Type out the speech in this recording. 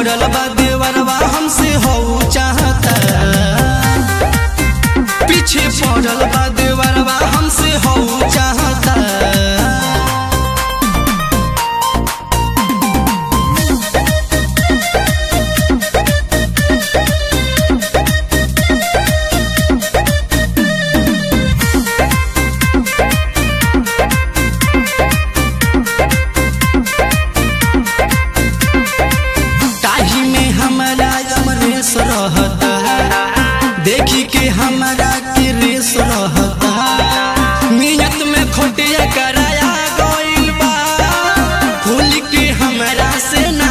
पड़ल बा देवरवा हमसे हो चाहता, पीछे पड़ल बा देवरवा हमसे हो चाहता। रहता देखी के हमारा के रेस रहता, नियत में खोटिया कराया गइल बा, भूल के हमरा से